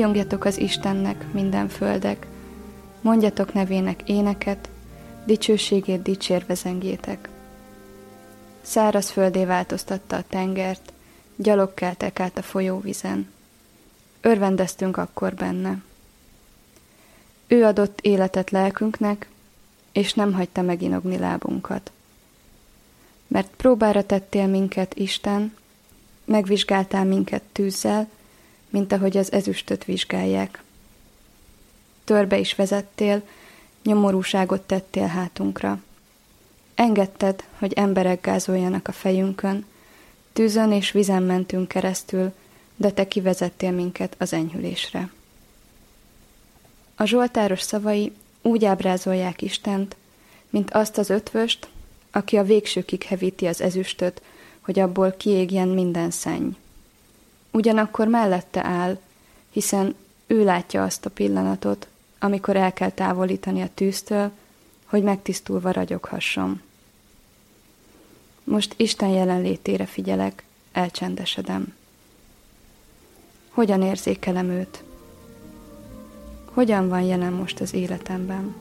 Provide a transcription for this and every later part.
Újongjatok az Istennek, minden földek, mondjatok nevének éneket, dicsőségét dicsérve zengjétek. Száraz földé változtatta a tengert, gyalog keltek át a folyóvizen. Örvendeztünk akkor benne. Ő adott életet lelkünknek, és nem hagyta meginogni lábunkat. Mert próbára tettél minket, Isten, megvizsgáltál minket tűzzel, mint ahogy az ezüstöt vizsgálják. Törbe is vezettél, nyomorúságot tettél hátunkra. Engedted, hogy emberek gázoljanak a fejünkön, tűzön és vizen mentünk keresztül, de te kivezettél minket az enyhülésre. A zsoltáros szavai úgy ábrázolják Istent, mint azt az ötvöst, aki a végsőkig hevíti az ezüstöt, hogy abból kiégjen minden szenny. Ugyanakkor mellette áll, hiszen ő látja azt a pillanatot, amikor el kell távolítani a tűztől, hogy megtisztulva ragyoghasson. Most Isten jelenlétére figyelek, elcsendesedem. Hogyan érzékelem őt? Hogyan van jelen most az életemben?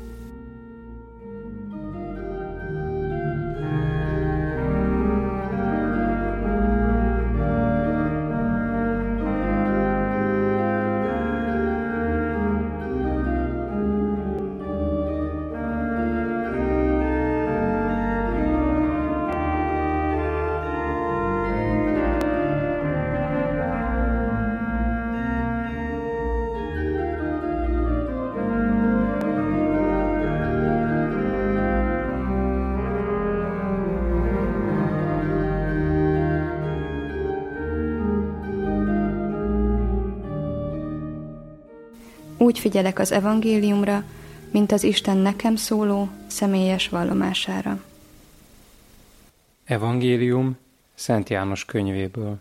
Úgy figyelek az evangéliumra, mint az Isten nekem szóló, személyes vallomására. Evangélium Szent János könyvéből.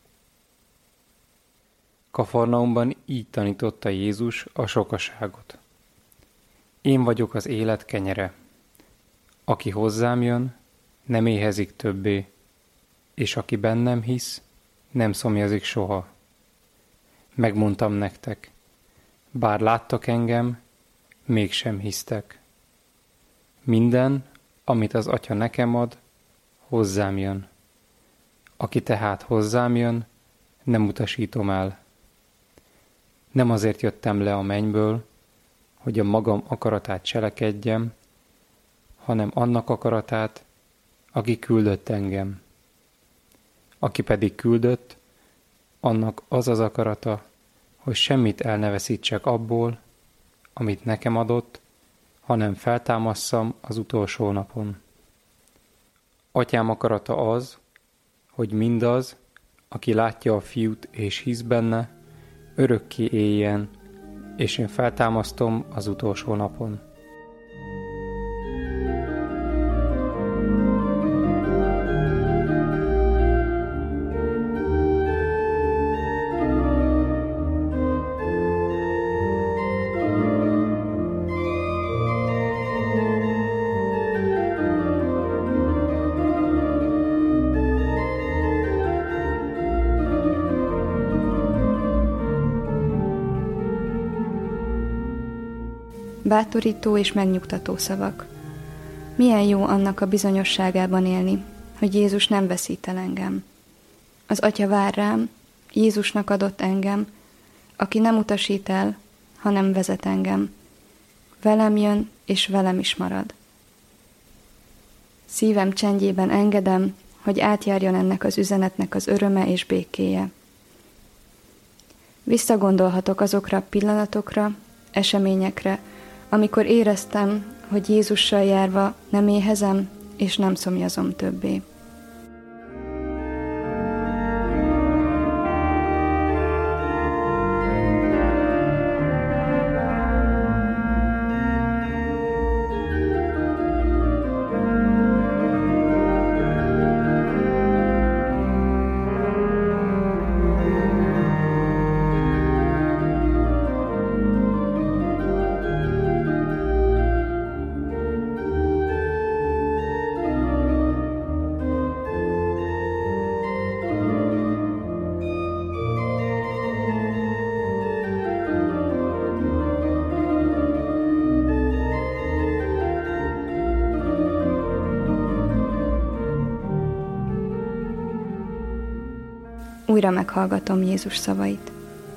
Kafarnaumban így tanította Jézus a sokaságot. Én vagyok az élet kenyere. Aki hozzám jön, nem éhezik többé, és aki bennem hisz, nem szomjazik soha. Megmondtam nektek, bár láttak engem, mégsem hisztek. Minden, amit az Atya nekem ad, hozzám jön. Aki tehát hozzám jön, nem utasítom el. Nem azért jöttem le a mennyből, hogy a magam akaratát cselekedjem, hanem annak akaratát, aki küldött engem. Aki pedig küldött, annak az az akarata, hogy semmit el ne veszítsek abból, amit nekem adott, hanem feltámasszam az utolsó napon. Atyám akarata az, hogy mindaz, aki látja a Fiút és hisz benne, örökké éljen, és én feltámasztom az utolsó napon. Bátorító és megnyugtató szavak. Milyen jó annak a bizonyosságában élni, hogy Jézus nem veszít el engem. Az Atya vár rám, Jézusnak adott engem, aki nem utasít el, hanem vezet engem. Velem jön, és velem is marad. Szívem csendjében engedem, hogy átjárjon ennek az üzenetnek az öröme és békéje. Visszagondolhatok azokra a pillanatokra, eseményekre, amikor éreztem, hogy Jézussal járva nem éhezem és nem szomjazom többé. újra meghallgatom Jézus szavait.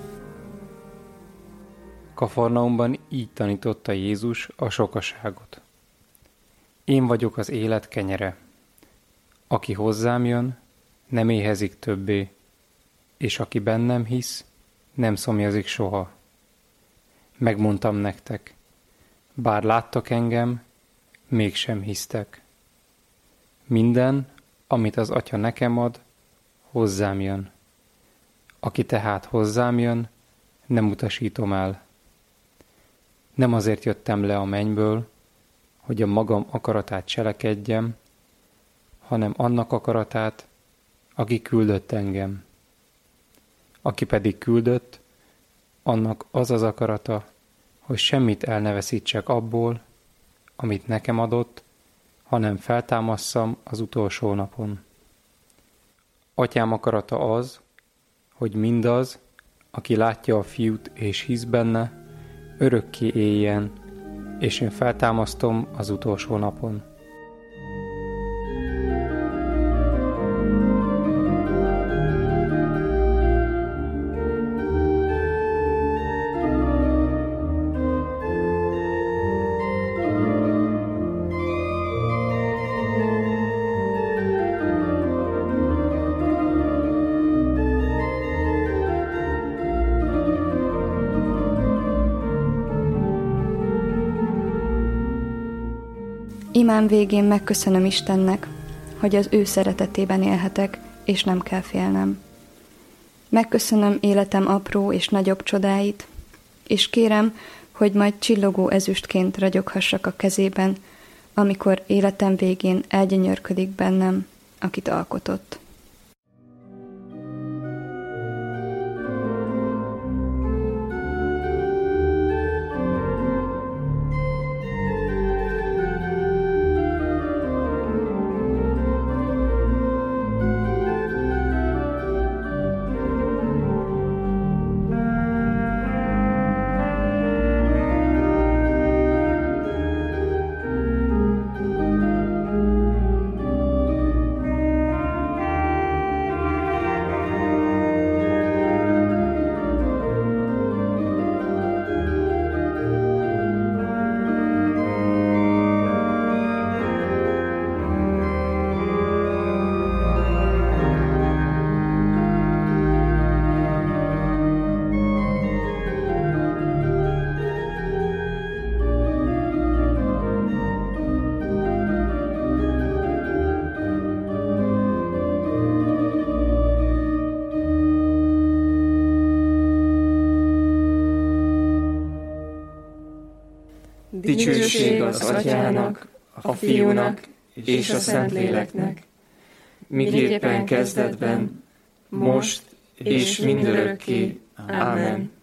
Kafarnaumban így tanította Jézus a sokaságot. Én vagyok az élet kenyere. Aki hozzám jön, nem éhezik többé, és aki bennem hisz, nem szomjazik soha. Megmondtam nektek, bár láttak engem, mégsem hisztek. Minden, amit az Atya nekem ad, hozzám jön. Aki tehát hozzám jön, nem utasítom el. Nem azért jöttem le a mennyből, hogy a magam akaratát cselekedjem, hanem annak akaratát, aki küldött engem. Aki pedig küldött, annak az az akarata, hogy semmit el ne veszítsek abból, amit nekem adott, hanem feltámasszam az utolsó napon. Atyám akarata az, hogy mindaz, aki látja a Fiút és hisz benne, örökké éljen, és én feltámasztom az utolsó napon. Imám végén megköszönöm Istennek, hogy az ő szeretetében élhetek, és nem kell félnem. Megköszönöm életem apró és nagyobb csodáit, és kérem, hogy majd csillogó ezüstként ragyoghassak a kezében, amikor életem végén elgyönyörködik bennem, akit alkotott. Dicsőség az Atyának, a Fiúnak és a Szentléleknek, miképpen kezdetben, most és mindörökké. Ámen.